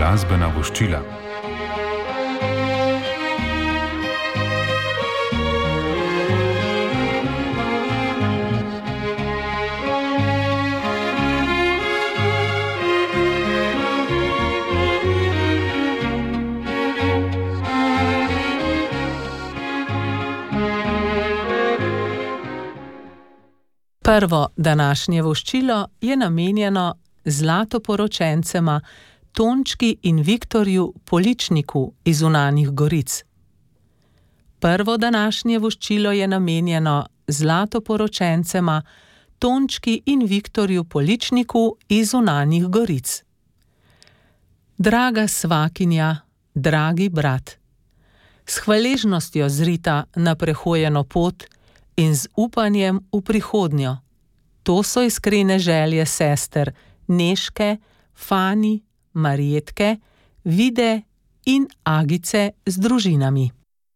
glasbena voščila. Prvo današnje voščilo je namenjeno zlatoporočencema Tončki in Viktorju Poličniku iz Zunanih Goric. Prvo današnje voščilo je namenjeno zlatoporočencema Tončki in Viktorju Poličniku iz Zunanih Goric. Draga svakinja, dragi brat, s hvaležnostjo zrita na prehojeno pot in z upanjem v prihodnjo. To so iskrene želje sester Nežke, Fani, Marjetke, Vide in Agice z družinami.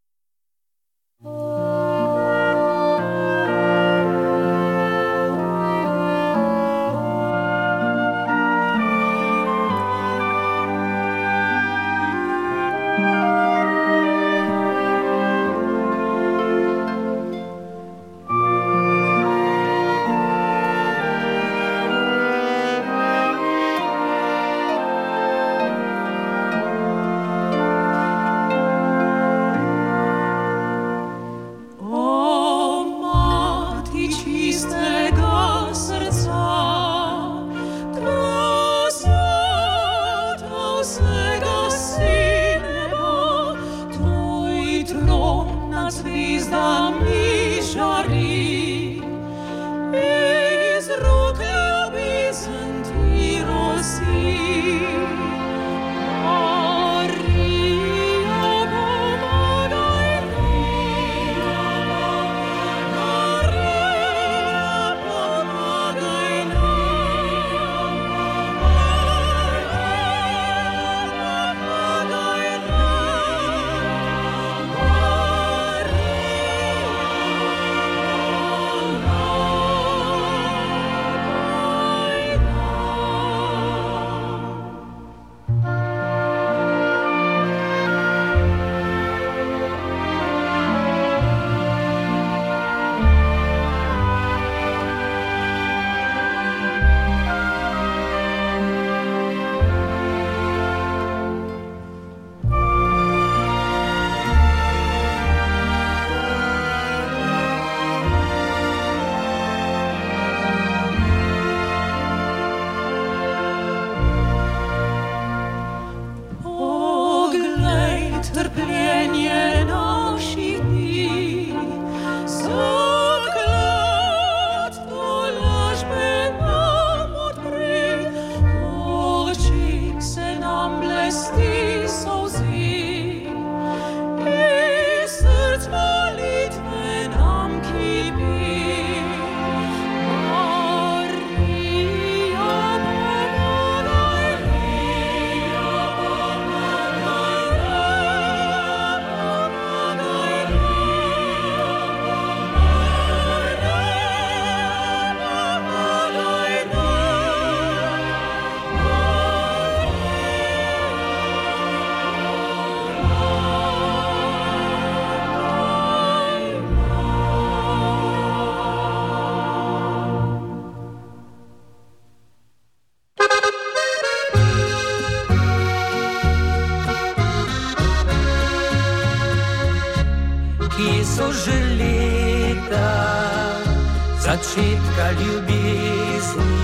Začetka ljubezni,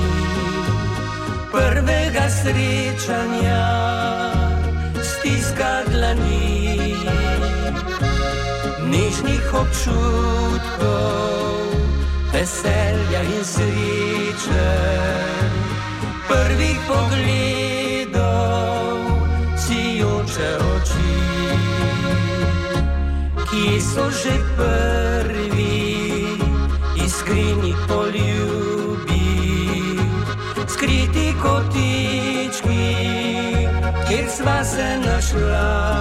prvega srečanja, stiska dlani, nežnih občutkov, veselja in sreče, prvih pogledov, sijoče oči, ki so že prvi iskreni poljubi, skriti kotički, kjer sva se našla,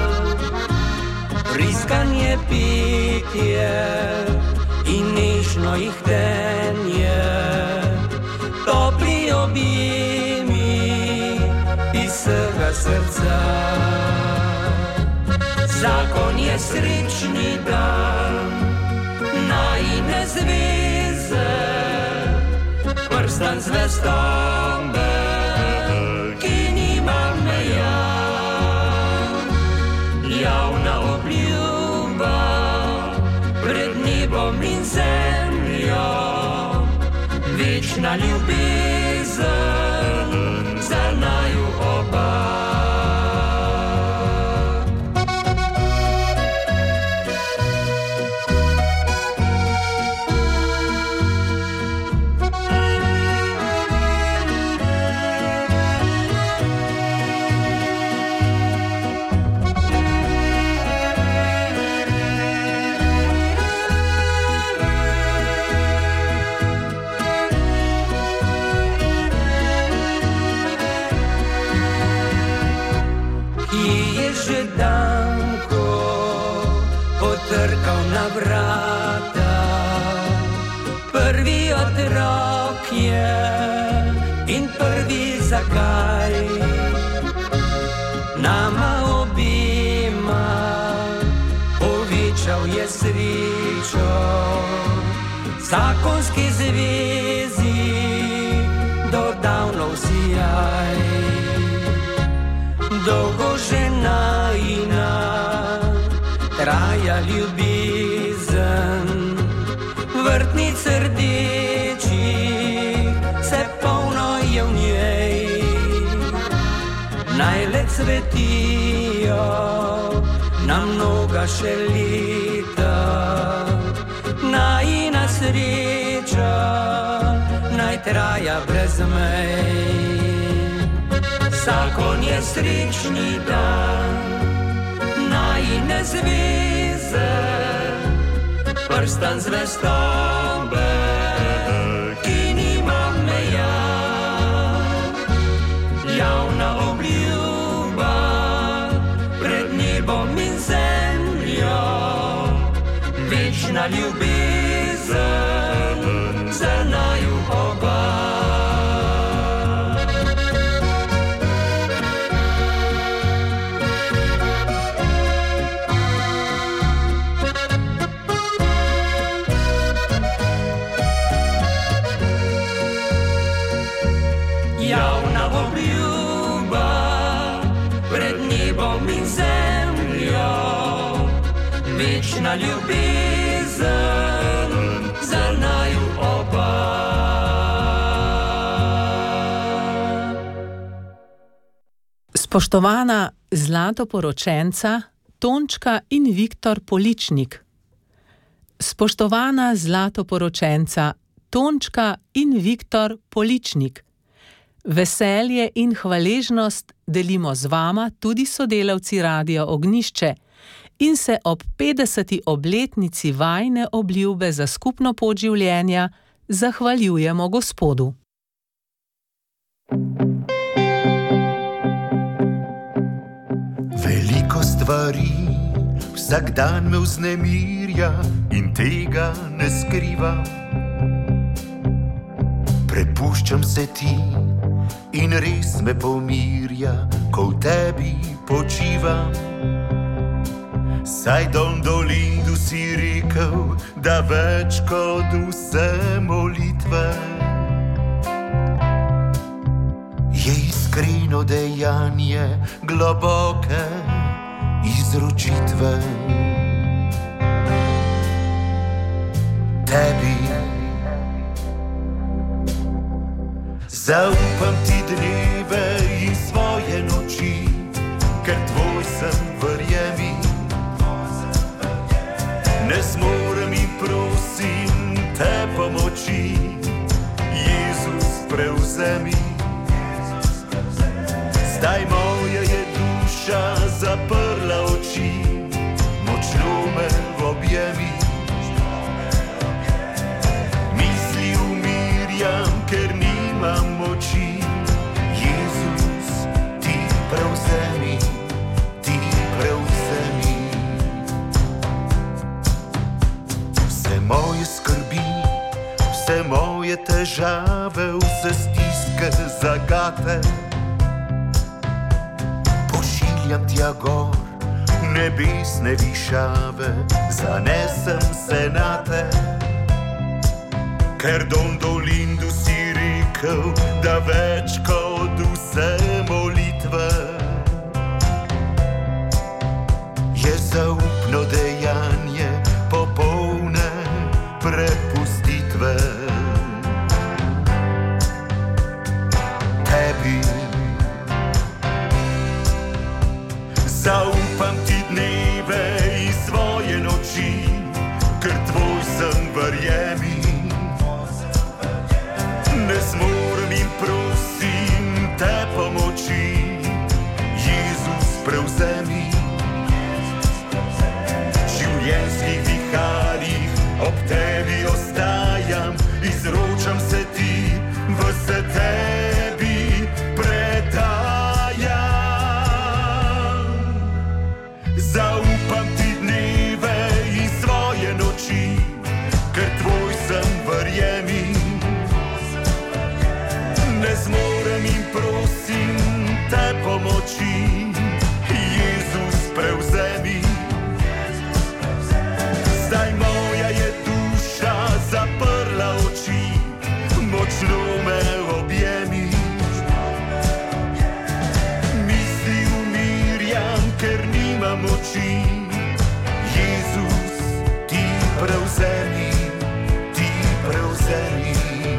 priskanje petje in nežno ihtenje, topli objemi iz vsega srca. Zakon je srečni dan, najine zveze, prstan zvestobe, ki nima meja. Javna obljuba pred nebom in zemljo, večna ljubezen za naju oba. Potrkal na vrata, prvi otrok je in prvi zakaj. Nama obima povečal je srečo, zakonski zvezi dodal nov sijaj. Dolgo že najina traja ljubezen, vrtnic rdečih se polno je v njej. Naj le cvetijo na mnoga še leta, najina sreča naj traja brez mej. Zakon je srečni dan, najine zveze, prstan zvestobe, ki nima meja. Javna obljuba pred nebom in zemljo, večna ljubezen za naju oba. Javna obljuba pred nebom in zemljo, večna ljubezen za naju oba. Spoštovana zlatoporočenca Tončka in Viktor Poličnik. Spoštovana zlatoporočenca Tončka in Viktor Poličnik. Veselje in hvaležnost delimo z vama tudi sodelavci Radia Ognjišče in se ob 50. obletnici vajine obljube za skupno pot življenja zahvaljujemo Gospodu. Veliko stvari vsak dan me vznemirja in tega ne skrivam. Prepuščam se ti in res me pomirja, ko v tebi počivam. Saj Don Dolindu si rekel, da več kot vse molitve je iskreno dejanje globoke izročitve. Tebi zaupam ti dneve in svoje noči, ker tvoj sem, verjemi. Ne zmorem in prosim te pomoči, Jezus prevzemi. Zdaj moja je duša zaprla oči, močno me objemi. Misli umirjam, ker nimam moči, Jezus ti prevzemi, ti prevzemi. Vse moje skrbi, vse moje težave, vse stiske, zagate Vzpajam tja gor, nebesne višave, zanesem se na te. Ker Don Dolindu si rekel, da več kot vse molitve je zaupno dejanje popolne prepustitve. Tebi zaupam ti dneve in svoje noči, ker tvoj sem, verjemi. Ne zmorem in prosim te pomoči, Jezus prevzemi. Življenjskih viharjih ob tebi ostajam, izročam se ti, vse tebi predajam. Zaupam ti dneve in svoje noči, ker tvoj sem, verjemi. Ne zmorem in prosim te pomoči, Jezus prevzemi. Zdaj moja je duša zaprla oči, močno me objemi. Misli umirjam, ker nimam moči, Jezus ti prevzemi, ti prevzemi.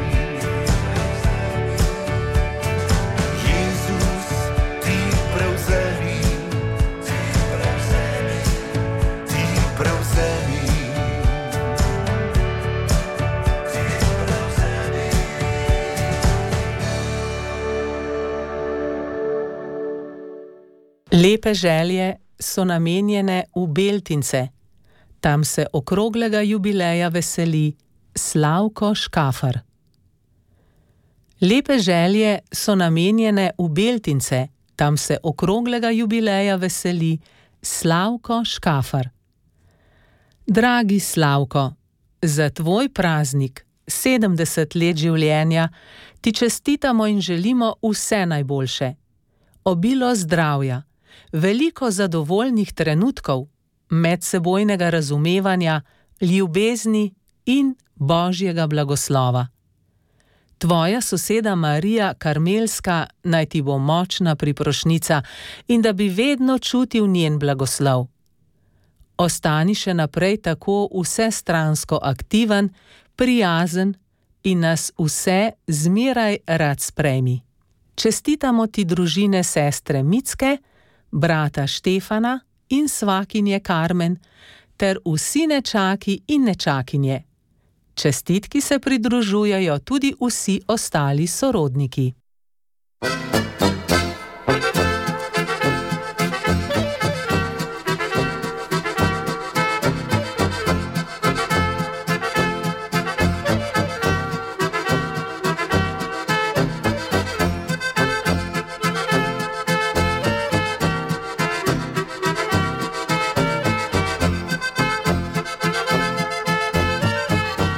Lepe želje so namenjene v Beltince. Tam se okroglega jubileja veseli Slavko Škafar. Lepe želje so namenjene v Beltince. Tam se okroglega jubileja veseli Slavko Škafar. Dragi Slavko, za tvoj praznik, 70 let življenja, ti čestitamo in želimo vse najboljše. Obilo zdravja, veliko zadovoljnih trenutkov, medsebojnega razumevanja, ljubezni in Božjega blagoslova. Tvoja soseda Marija Karmelska naj ti bo močna priprošnica in da bi vedno čutil njen blagoslov. Ostani še naprej tako vsestransko aktiven, prijazen in nas vse zmeraj rad sprejmi. Čestitamo ti družine sestre Micke, brata Štefana in svakinje Karmen ter vsi nečaki in nečakinje. Čestitki se pridružujejo tudi vsi ostali sorodniki.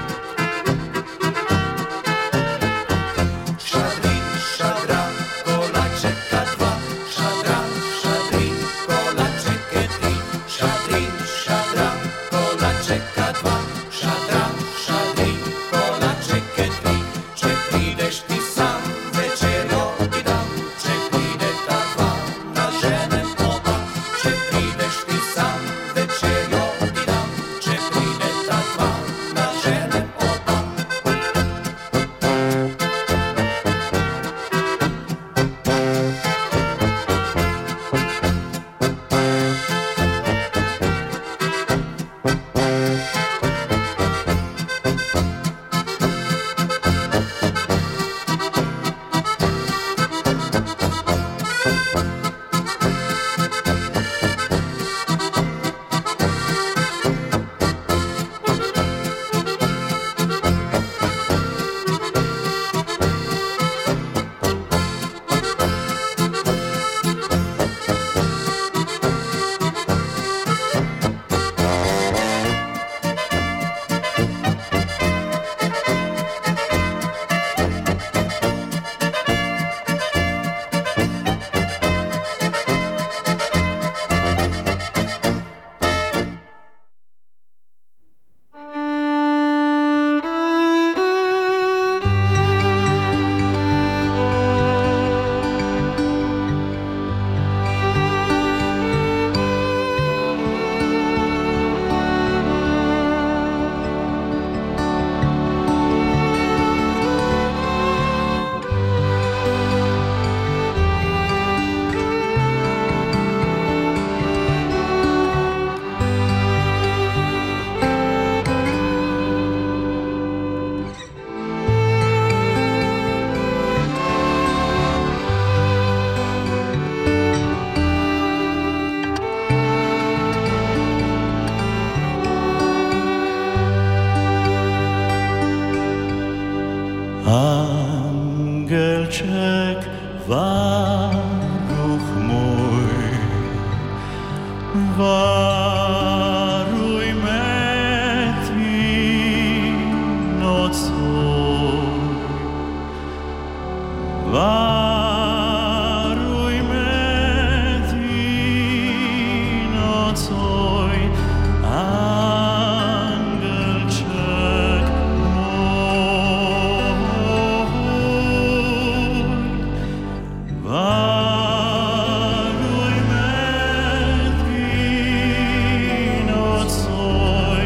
Con Angelček, varuh moj, varuj me ti nocoj, varuj me ti nocoj, angelček moj, varuj me ti nocoj,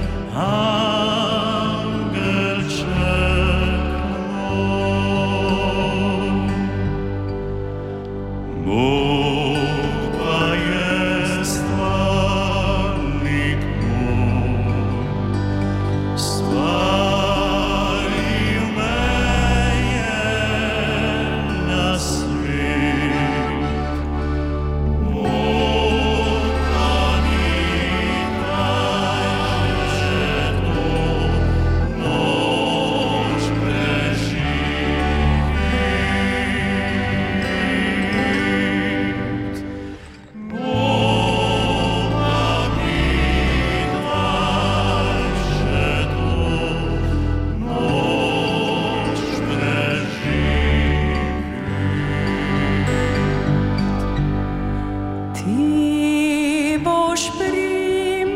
angelček moj. Bog pa je stvarnik moj, stvaril me je na svet. Bog pa ni daj že to noč preživit. Bog pa mi daj že to noč preživit. Ti boš pri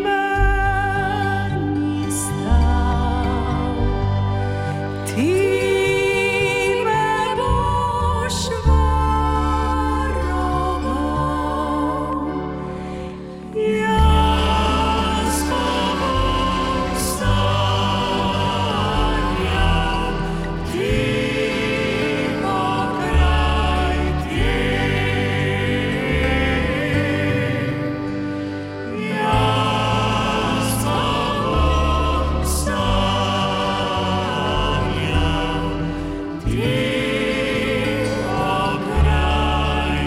meni stal, ti me boš varoval, jaz pa bom sanjal tiho kraj jaz pa bom sanjal tiho kraj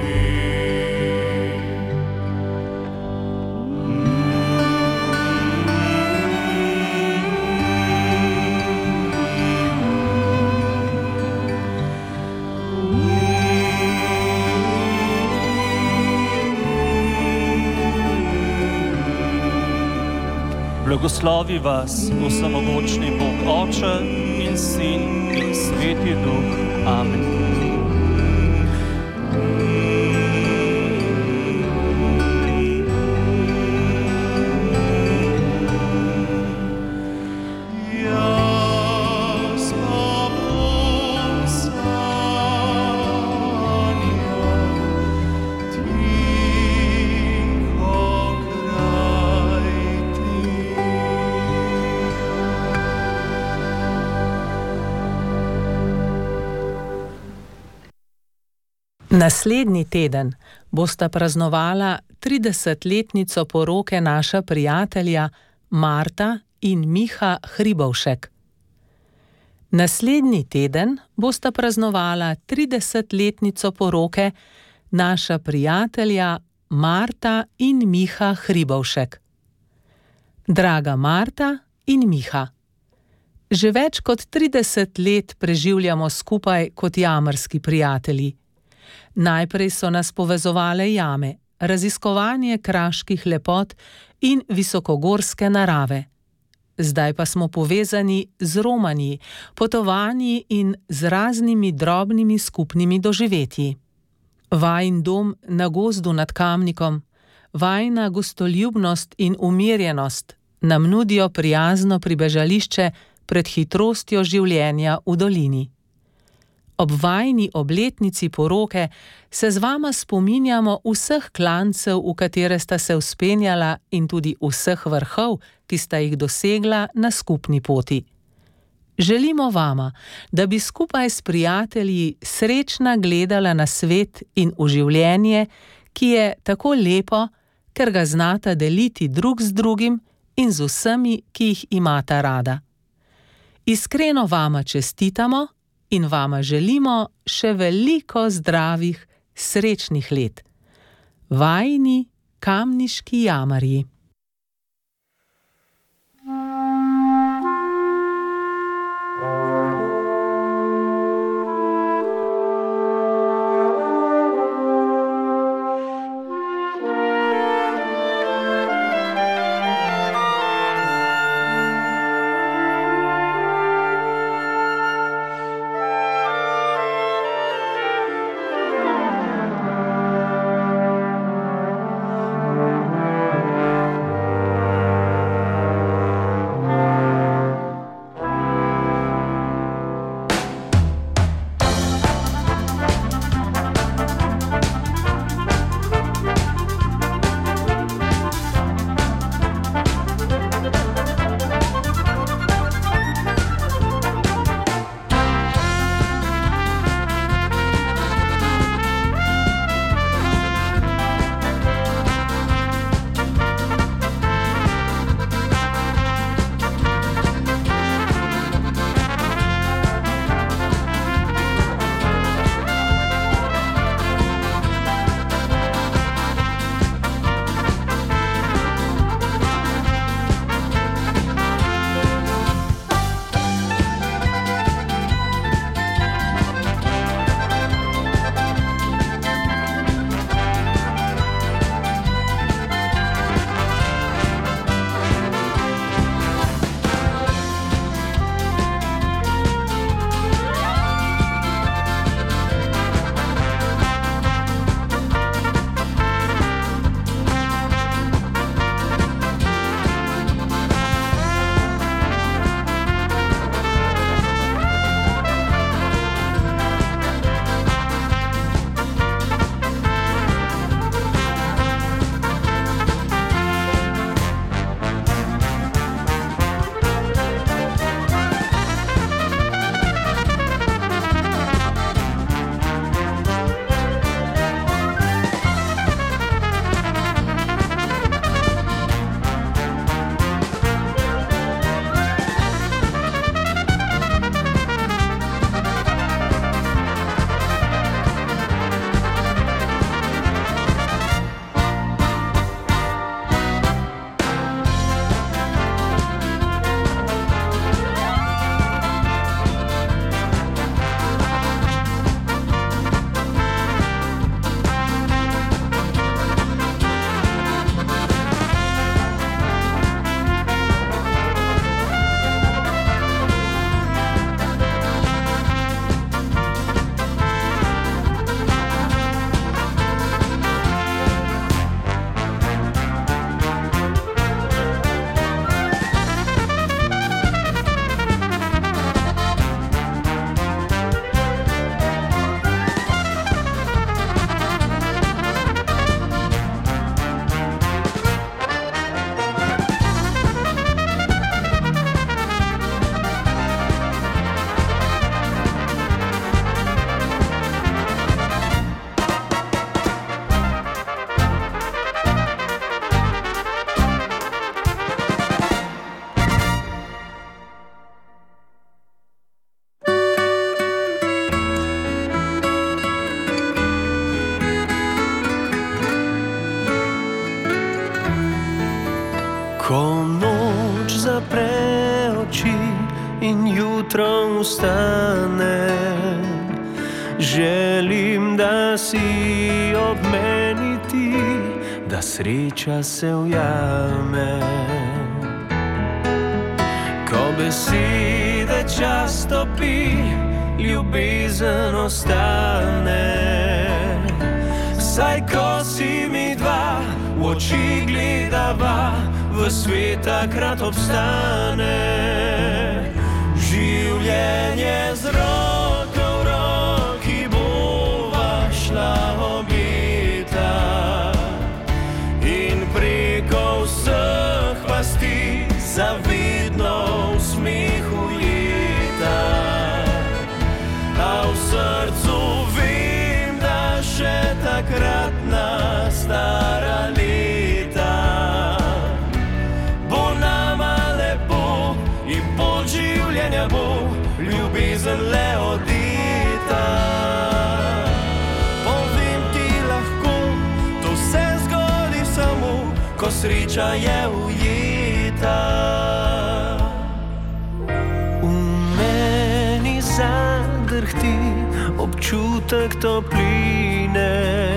Blagoslovi vas vsemogočni Bog Oče in Sin in Sveti Duh. Amen. Jaz pa bom sanjal tiho kraj Naslednji teden bosta praznovala 30-letnico poroke naša prijatelja Marta in Miha Hribovšek. Naslednji teden bosta praznovala 30-letnico poroke naša prijatelja Marta in Miha Hribovšek. Draga Marta in Miha, že več kot 30 let preživljamo skupaj kot jamarski prijatelji. Najprej so nas povezovale jame, raziskovanje kraških lepot in visokogorske narave. Zdaj pa smo povezani z romanji, potovanji in z raznimi drobnimi skupnimi doživetji. Vajin dom na gozdu nad Kamnikom, vajina gostoljubnost in umirjenost nam nudijo prijazno pribežališče pred hitrostjo življenja v dolini. Ob vajini obletnici poroke se z vama spominjamo vseh klancev, v katere sta se vzpenjala, in tudi vseh vrhov, ki sta jih dosegla na skupni poti. Želimo vama, da bi skupaj s prijatelji srečna gledala na svet in v življenje, ki je tako lepo, ker ga znata deliti drug z drugim in z vsemi, ki jih imata rada. Iskreno vama čestitamo in vama želimo še veliko zdravih, srečnih let. Vajini kamniški jamarji. ustane. Želim, da si ob meni ti, da sreča se ujame. Ko besede čas topi, ljubezen ostane. Saj ko si mi dva v oči gledava, v svet takrat obstane. Življenje z roko v roki bova šla obeta in preko vseh pasti zavidno v smehu jeta. A v srcu vem, da še takratna stara leta bo nama lepo in pol življenja bo ljubezen le odeta. Povem ti lahko, to se zgodi samo, ko sreča je ujeta. V meni zadrhti občutek topline,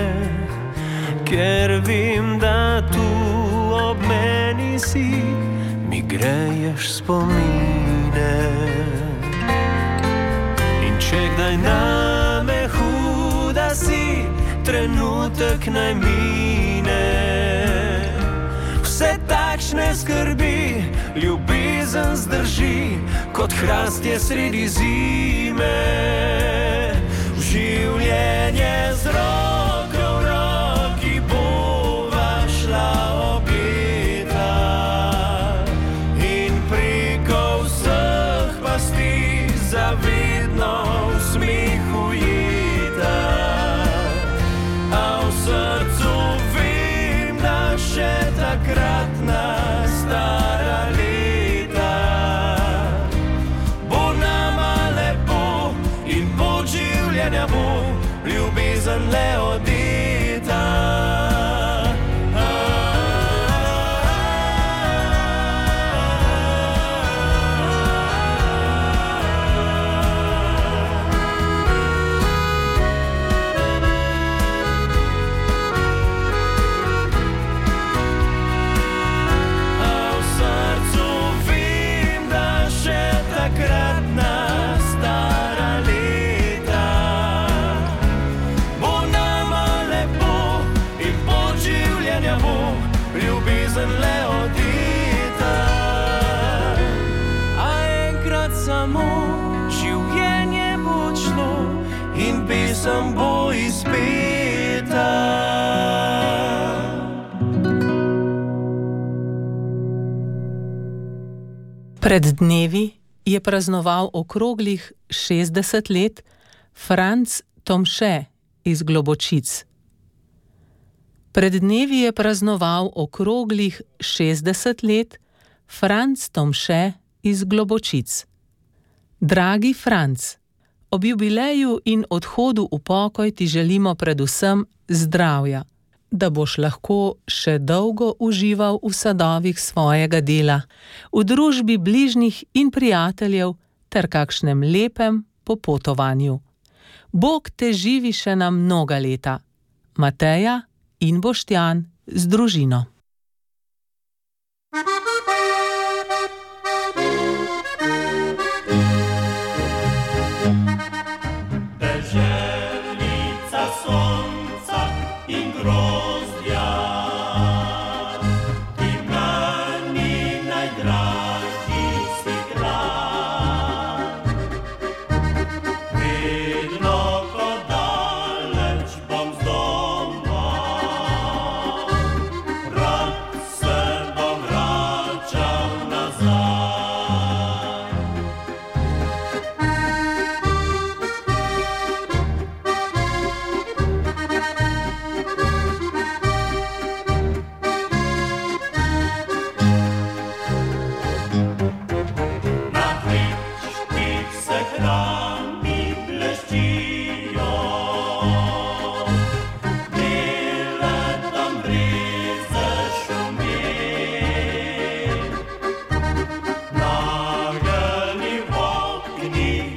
ker vem, da tu ob meni si, mi greješ spomine. In če kdaj name huda si, trenutek naj mine. Vse takšne skrbi ljubezen zdrži, kot hrastje sredi zime. Življenje z roko v roki bova šla obeta in preko vseh pasti zavedno v smehu jeta. A v srcu vem, da še takratna stara leta bo nama lepo in pot življenja bo ljubezen le odeta. Pesem bo izpeta. Pred dnevi je praznoval okroglih 60 let Franc Tomše iz Globočic. Pred dnevi je praznoval okroglih 60 let Franc Tomše iz Globočic. Dragi Franc, ob jubileju in odhodu v pokoj ti želimo predvsem zdravja, da boš lahko še dolgo užival v sadovih svojega dela, v družbi bližnjih in prijateljev ter kakšnem lepem popotovanju. Bog te živi še na mnoga leta. Mateja in Boštjan z družino. Nagelni v oknih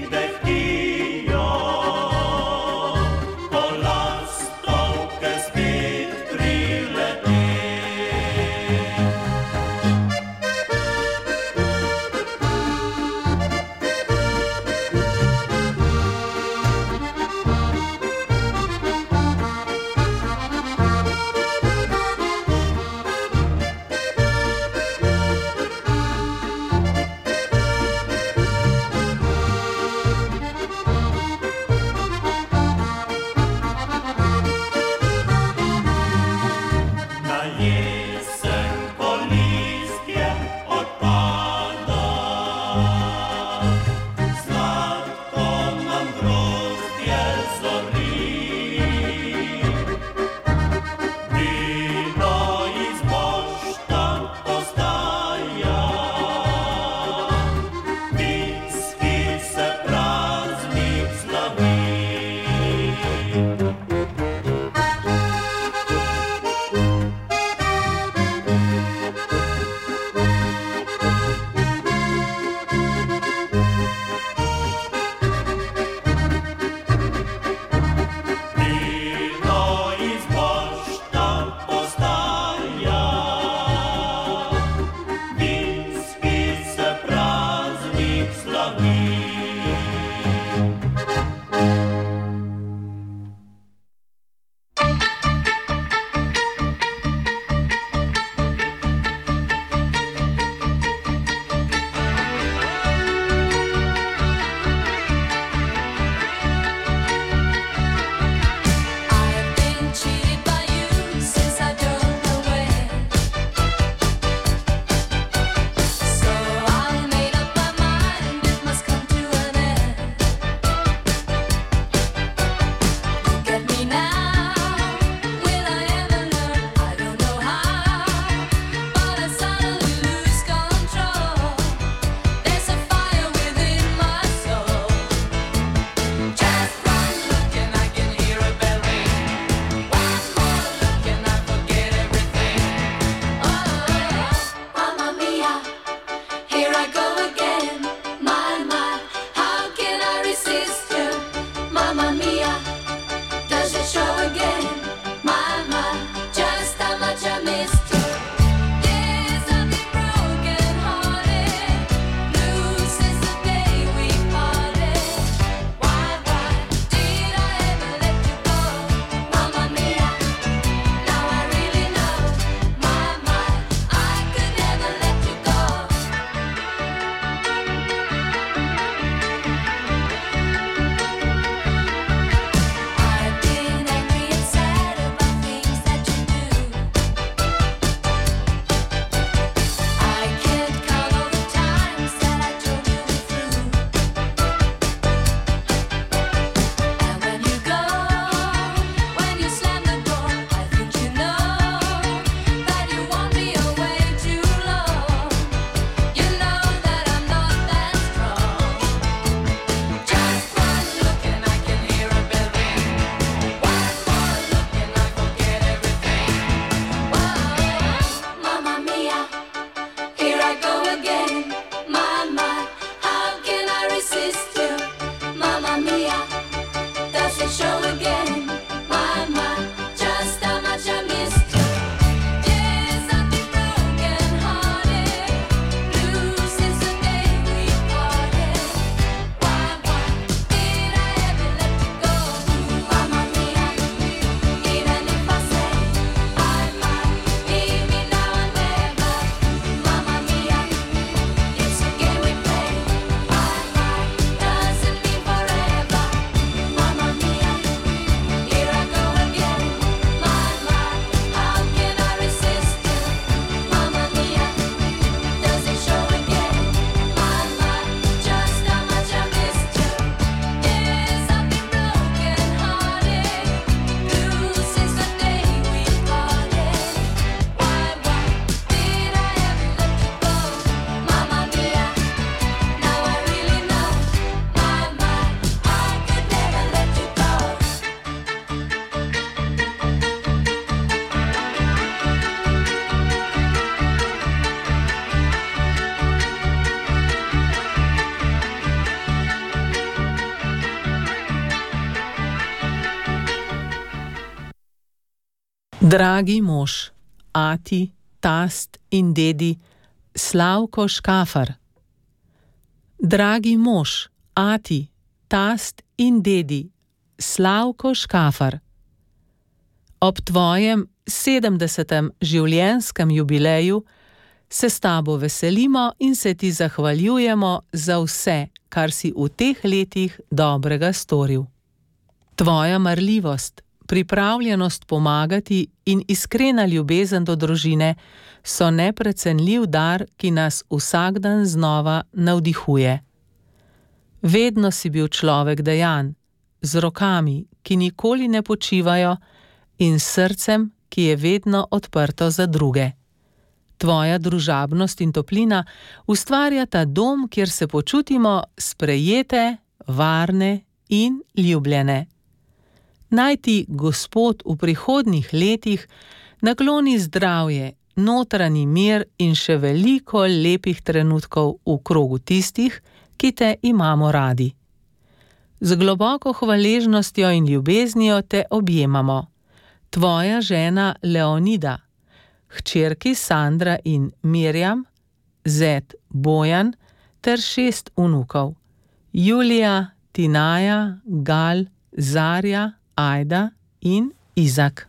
Dragi mož, ati, tast in dedi, Slavko Škafar. Dragi mož, ati, tast in dedi, Slavko Škafar. Ob tvojem 70. življenjskem jubileju se s tabo veselimo in se ti zahvaljujemo za vse, kar si v teh letih dobrega storil. Tvoja marljivost, pripravljenost pomagati in iskrena ljubezen do družine so neprecenljiv dar, ki nas vsak dan znova navdihuje. Vedno si bil človek dejan, z rokami, ki nikoli ne počivajo, in srcem, ki je vedno odprto za druge. Tvoja družabnost in toplina ustvarjata dom, kjer se počutimo sprejete, varne in ljubljene. Naj ti Gospod v prihodnjih letih nakloni zdravje, notranji mir in še veliko lepih trenutkov v krogu tistih, ki te imamo radi. Z globoko hvaležnostjo in ljubeznijo te objemamo. Tvoja žena Leonida, hčerki Sandra in Mirjam, zet Bojan ter 6 vnukov: Julija, Tinaja, Gal, Zarja, Ajda in Izak.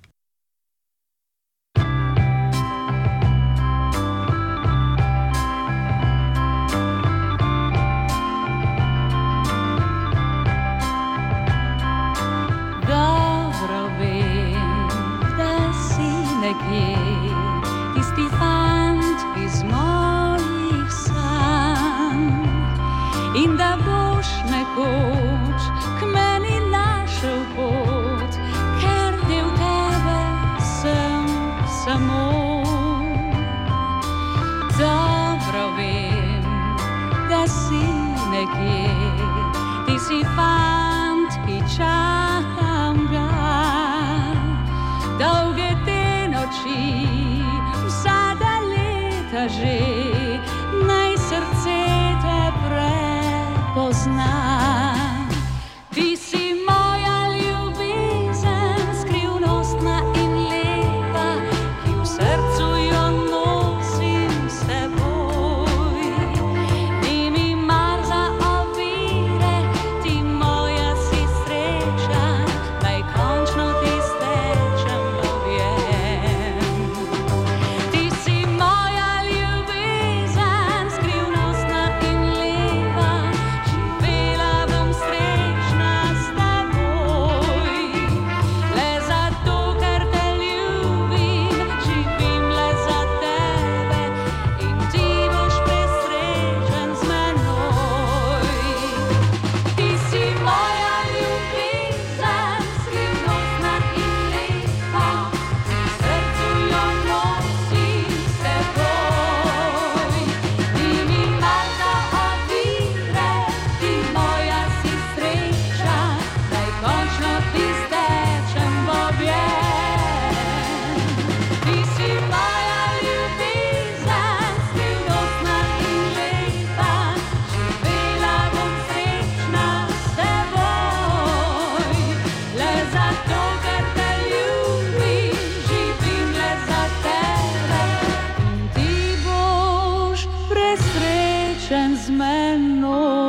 Dobro vem, da si nekje tisti fant iz mojih sanj in da boš nekoč k meni našel pot, ker del tebe sem samo. Dobro vem, da si nekje, ti si fant, ki čakam ga, dolge te noči, vsaka leta že, naj srce te prepozna. Ti si moja ljubezen, skrivnostna in lepa, ki v srcu jo nosim s seboj. Ni mi mar za ovire, ti moja si sreča, naj končno ti stečem v objem. Ti si moja ljubezen, skrivnostna in lepa, živela bom srečna s teboj. Le zato, ker te ljubim, živim le za tebe in ti boš presrečen z menoj. Ti si moja ljubezen, skrivnostna in lepa, v srcu jo nosim s seboj. Ni mi mar za ovire, ti moja si sreča, naj končno ti stečem v objem. Ti si moja ljubezen, skrivnostna in lepa, živela bom srečna s teboj. Le zato, ker te ljubim, živim le za tebe in ti boš presrečen z menoj.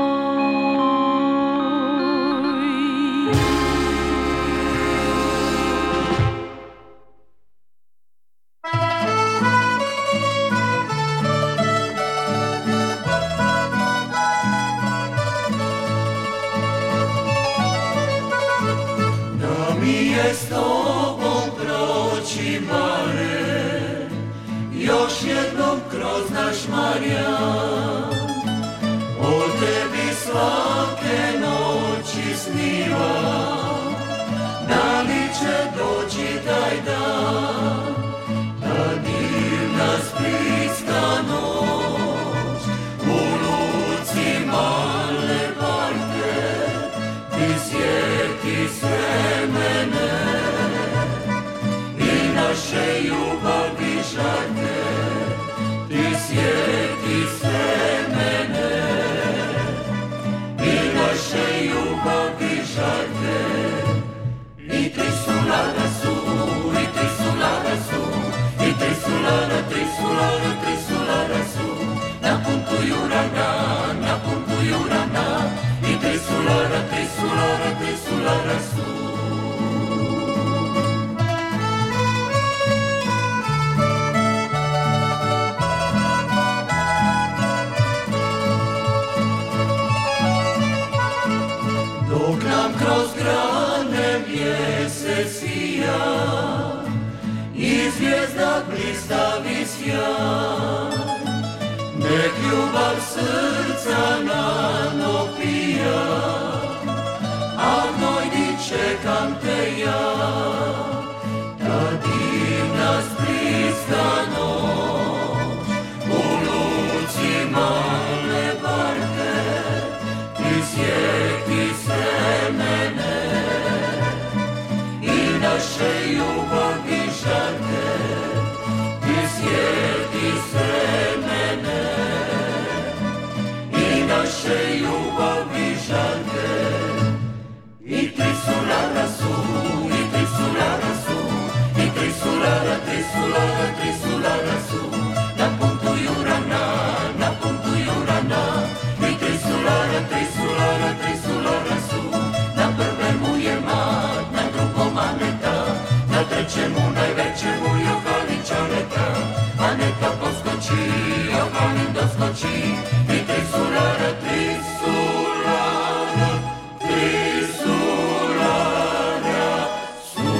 Da mi je s tobom proći bare, još jednom kroz naš Marijan, o tebi svake noći snivam. Da li će doći taj dan, ta divna splitska noć, u luci male Bajte, ti sjeti sve mene i naše ljubavi žarne. Ti sjeti sve mene i naše ljubavi žarne. trisulara su. Dok nam kroz grane mjesec sija i zvijezda blistavi sjaj, nek ljubav srca nam opija, a dojdi čekam te ja, ta divna splitska noć, u luci male barke, ti sjeti se mene i naše ljubavi žarke, ti sjeti se mene i naše ljubavi žarke. I trisulara su, i trisulara su, i trisulara, trisulara, trisulara su, na puntu Jurana, na puntu Jurana. I trisulara, trisulara, trisulara su, na prvemu je mat, na drugom Aneta, na trećemu najvećemu Johaničaneta, Aneta poskoči, Johanin doskoči. I trisulara, trisulara, trisulara su.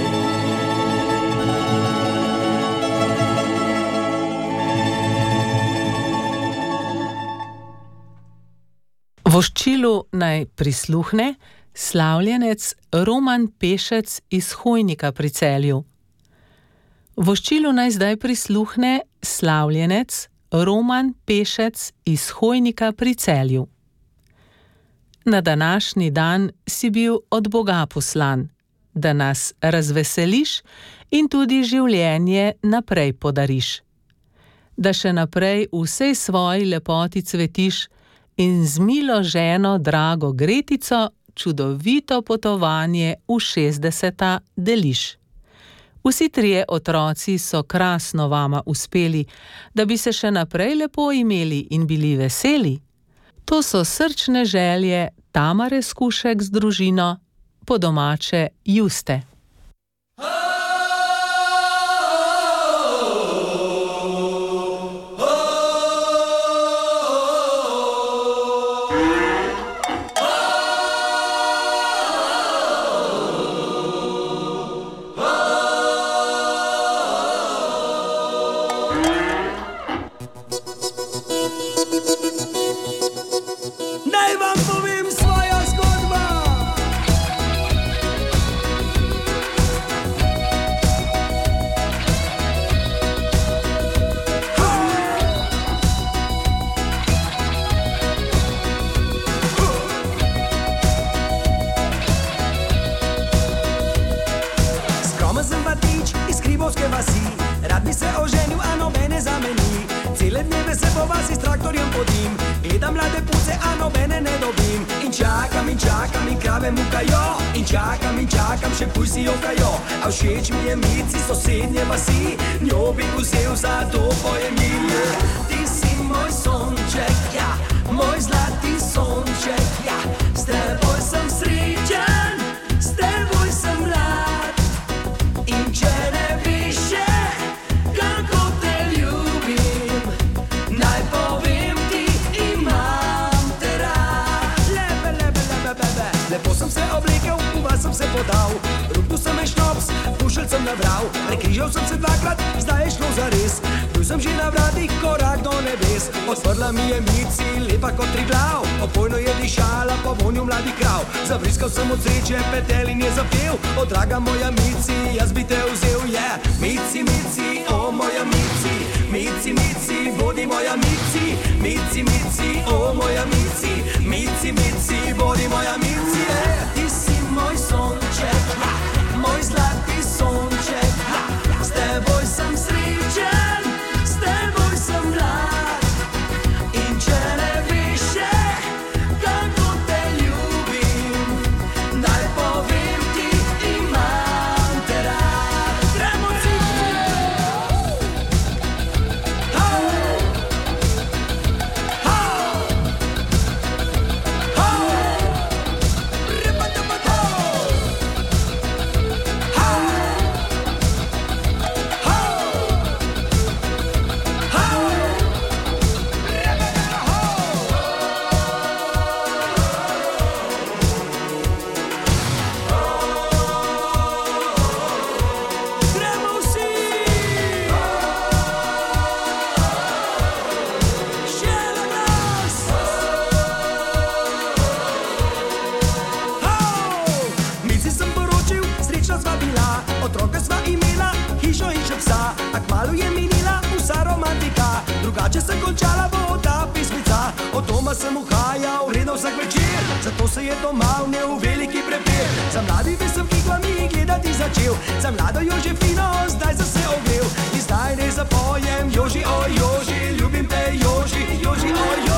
Voščilu naj prisluhne slavljenec Roman Pešec iz Hojnika pri Celju. Voščilu naj zdaj prisluhne slavljenec Roman Pešec iz Hojnika pri Celju. Na današnji dan si bil od Boga poslan, da nas razveseliš in tudi življenje naprej podariš. Da še naprej v vsej svoji lepoti cvetiš in z milo ženo drago Gretico čudovito potovanje v 60. deliš. Vsi trije otroci so krasno vama uspeli, da bi se še naprej lepo imeli in bili veseli. To so srčne želje Tamare Skušek z družino, po domače Juste. Drugače se končala bo ta pismica, od doma sem uhajal redno vsak večer, zato se je doma vnel veliki prepir. Za mladimi sem iglami gledati začel, za mlado Jožefino zdaj sem se ogrel. In zdaj ne zapojem Joži, oj Joži, ljubim te Joži, Joži, oj Joži.